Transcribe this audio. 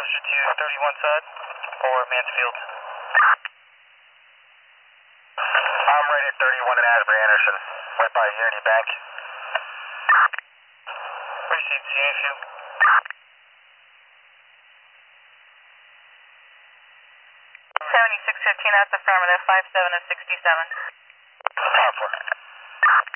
closer to 31 side or Mansfield? I'm right at 31 and Asbury Anderson, right by Unity Bank. Receive CA. 7615, that's affirmative, 57 of 67. Power 4.